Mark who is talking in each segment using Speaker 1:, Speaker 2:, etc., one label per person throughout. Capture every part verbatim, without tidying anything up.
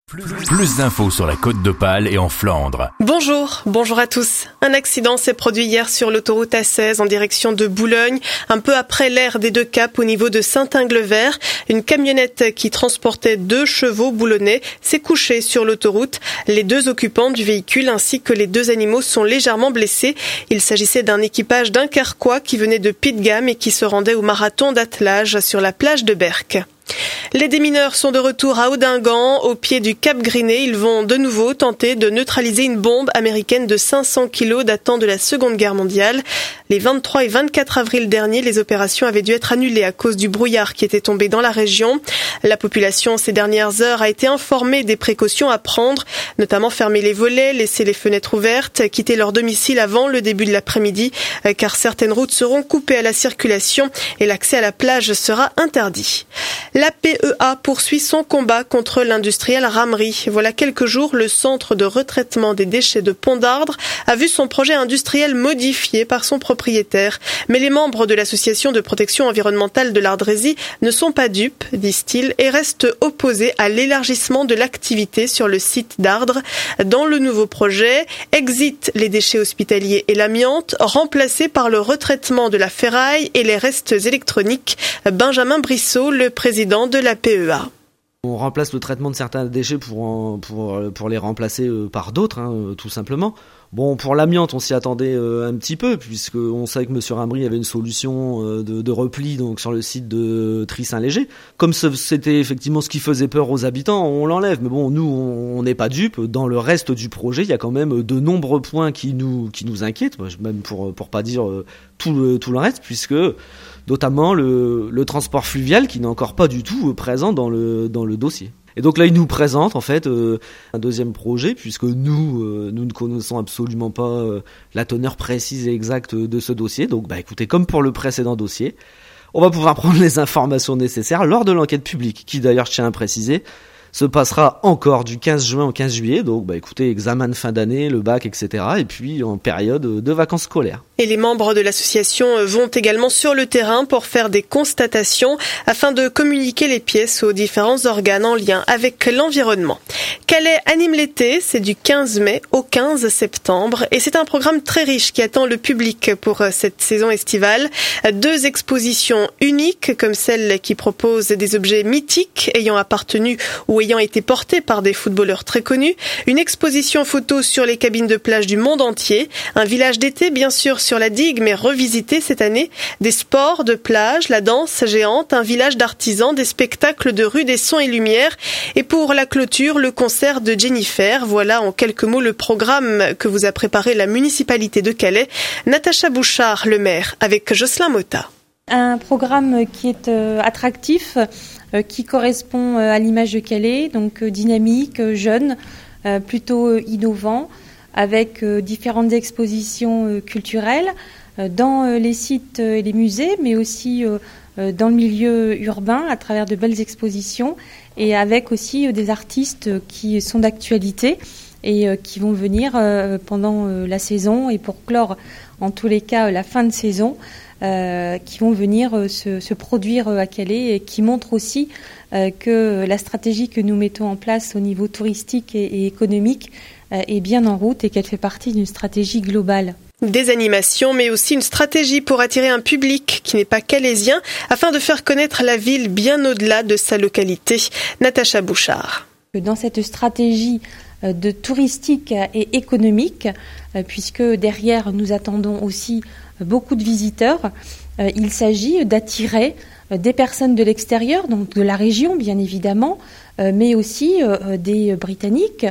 Speaker 1: Plus, plus d'infos sur la Côte d'Opale et en Flandre.
Speaker 2: Bonjour, bonjour à tous. Un accident s'est produit hier sur l'autoroute A seize en direction de Boulogne, un peu après l'aire des Deux Caps au niveau de Saint-Inglevert. Une camionnette qui transportait deux chevaux boulonnais s'est couchée sur l'autoroute. Les deux occupants du véhicule ainsi que les deux animaux sont légèrement blessés. Il s'agissait d'un équipage dunkerquois qui venait de Puy-de-Gamme et qui se rendait au marathon d'attelage sur la plage de Berck. Les démineurs sont de retour à Audingan, au pied du Cap Griné. Ils vont de nouveau tenter de neutraliser une bombe américaine de cinq cents kilos datant de la Seconde Guerre mondiale. Les vingt-trois et vingt-quatre avril dernier, les opérations avaient dû être annulées à cause du brouillard qui était tombé dans la région. La population, ces dernières heures, a été informée des précautions à prendre, notamment fermer les volets, laisser les fenêtres ouvertes, quitter leur domicile avant le début de l'après-midi, car certaines routes seront coupées à la circulation et l'accès à la plage sera interdit. La P E A poursuit son combat contre l'industriel Ramery. Voilà quelques jours, le centre de retraitement des déchets de Pont-d'Ardre a vu son projet industriel modifié par son propriétaire. Mais les membres de l'association de protection environnementale de l'Ardrésie ne sont pas dupes, disent-ils, et restent opposés à l'élargissement de l'activité sur le site d'Ardre. Dans le nouveau projet, exit les déchets hospitaliers et l'amiante, remplacés par le retraitement de la ferraille et les restes électroniques. Benjamin Brissot, le président de la P E A.
Speaker 3: On remplace le traitement de certains déchets pour, en, pour, pour les remplacer par d'autres, hein, tout simplement. Bon, pour l'amiante, on s'y attendait un petit peu, puisqu'on savait que M. Ramery avait une solution de, de repli donc, sur le site de Try-Saint-Léger. Comme c'était effectivement ce qui faisait peur aux habitants, on l'enlève. Mais bon, nous, on n'est pas dupes. Dans le reste du projet, il y a quand même de nombreux points qui nous, qui nous inquiètent, même pour, pour pas dire tout le, tout le reste, puisque notamment le, le transport fluvial qui n'est encore pas du tout présent dans le, dans le dossier. Et donc là, il nous présente en fait euh, un deuxième projet, puisque nous, euh, nous ne connaissons absolument pas euh, la teneur précise et exacte de ce dossier. Donc bah écoutez, comme pour le précédent dossier, on va pouvoir prendre les informations nécessaires lors de l'enquête publique, qui d'ailleurs, je tiens à préciser, se passera encore du quinze juin au quinze juillet. Donc bah écoutez, examen de fin d'année, le bac, et cetera. Et puis en période de vacances scolaires.
Speaker 2: Et les membres de l'association vont également sur le terrain pour faire des constatations afin de communiquer les pièces aux différents organes en lien avec l'environnement. Calais anime l'été, c'est du quinze mai au quinze septembre et c'est un programme très riche qui attend le public pour cette saison estivale. Deux expositions uniques comme celle qui propose des objets mythiques ayant appartenu ou ayant été portés par des footballeurs très connus, une exposition photo sur les cabines de plage du monde entier, un village d'été bien sûr sur la digue mais revisité cette année, des sports de plage, la danse géante, un village d'artisans, des spectacles de rue, des sons et lumières et pour la clôture, le concert de Jennifer. Voilà en quelques mots le programme que vous a préparé la municipalité de Calais. Natacha Bouchard, le maire, avec Jocelyn Motta.
Speaker 4: Un programme qui est euh, attractif, euh, qui correspond euh, à l'image de Calais, donc euh, dynamique, euh, jeune, euh, plutôt euh, innovant, avec euh, différentes expositions euh, culturelles euh, dans euh, les sites euh, et les musées, mais aussi euh, euh, dans le milieu urbain à travers de belles expositions et avec aussi euh, des artistes euh, qui sont d'actualité et euh, qui vont venir euh, pendant euh, la saison et pour clore en tous les cas euh, la fin de saison. Euh, qui vont venir euh, se, se produire euh, à Calais et qui montrent aussi euh, que la stratégie que nous mettons en place au niveau touristique et, et économique euh, est bien en route et qu'elle fait partie d'une stratégie globale.
Speaker 2: Des animations, mais aussi une stratégie pour attirer un public qui n'est pas calaisien afin de faire connaître la ville bien au-delà de sa localité. Natacha Bouchard.
Speaker 4: Dans cette stratégie de touristique et économique, puisque derrière nous attendons aussi beaucoup de visiteurs, il s'agit d'attirer des personnes de l'extérieur, donc de la région bien évidemment, mais aussi des Britanniques,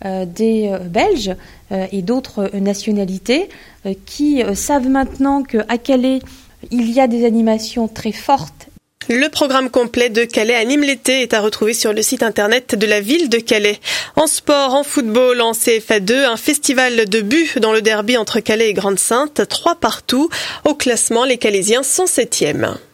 Speaker 4: des Belges et d'autres nationalités qui savent maintenant qu'à Calais, il y a des animations très fortes.
Speaker 2: Le programme complet de Calais anime l'été est à retrouver sur le site internet de la ville de Calais. En sport, en football, en C F A deux, un festival de buts dans le derby entre Calais et Grande-Synthe, trois partout. Au classement, les Calaisiens sont septièmes.